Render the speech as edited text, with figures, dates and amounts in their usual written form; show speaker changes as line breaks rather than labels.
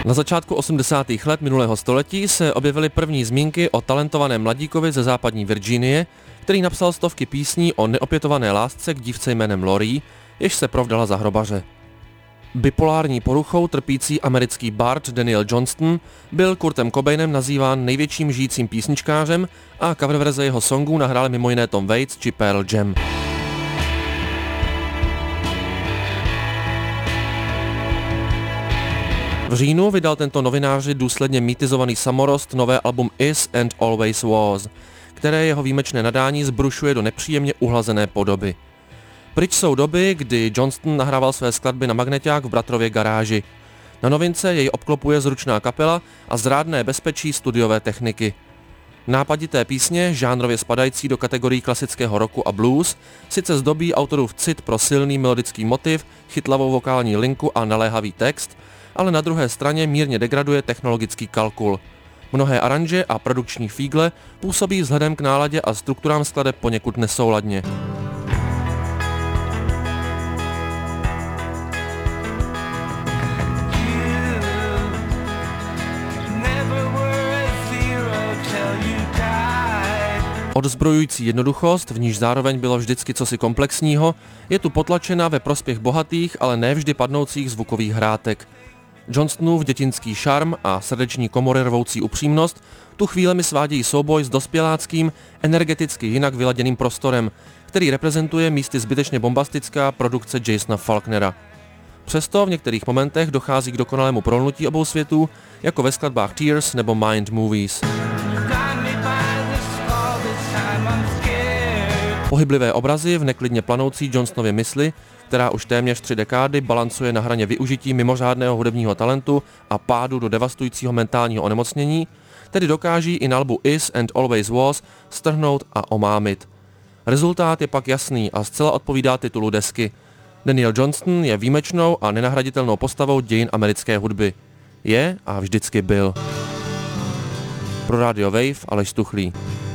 Na začátku 80. let minulého století se objevily první zmínky o talentovaném mladíkovi ze západní Virginie, který napsal stovky písní o neopětované lásce k dívce jménem Lori, jež se provdala za hrobaře. Bipolární poruchou trpící americký bard Daniel Johnston byl Kurtem Cobainem nazýván největším žijícím písničkářem a coververze jeho songů nahráli mimo jiné Tom Waits či Pearl Jam. V říjnu vydal tento novináři důsledně mýtizovaný samorost nové album Is and Always Was, které jeho výjimečné nadání zbrušuje do nepříjemně uhlazené podoby. Pryč jsou doby, kdy Johnston nahrával své skladby na magneťák v bratrově garáži. Na novince jej obklopuje zručná kapela a zrádné bezpečí studiové techniky. Nápadité písně, žánrově spadající do kategorií klasického rocku a blues, sice zdobí autorův cit pro silný melodický motiv, chytlavou vokální linku a naléhavý text, ale na druhé straně mírně degraduje technologický kalkul. Mnohé aranže a produkční fígle působí vzhledem k náladě a strukturám skladeb poněkud nesouladně. Odzbrojující jednoduchost, v níž zároveň bylo vždycky cosi komplexního, je tu potlačena ve prospěch bohatých, ale ne vždy padnoucích zvukových hrátek. Johnstonův dětinský šarm a srdeční komory rvoucí upřímnost tu chvílemi svádějí souboj s dospěláckým, energeticky jinak vyladěným prostorem, který reprezentuje místy zbytečně bombastická produkce Jasona Falknera. Přesto v některých momentech dochází k dokonalému prolnutí obou světů, jako ve skladbách Tears nebo Mind Movies. Pohyblivé obrazy v neklidně planoucí Johnstonově mysli, která už téměř 3 dekády balancuje na hraně využití mimořádného hudebního talentu a pádu do devastujícího mentálního onemocnění, tedy dokáží i na albu Is and Always Was strhnout a omámit. Rezultát je pak jasný a zcela odpovídá titulu desky. Daniel Johnston je výjimečnou a nenahraditelnou postavou dějin americké hudby. Je a vždycky byl. Pro Radio Wave Aleš Stuchlý.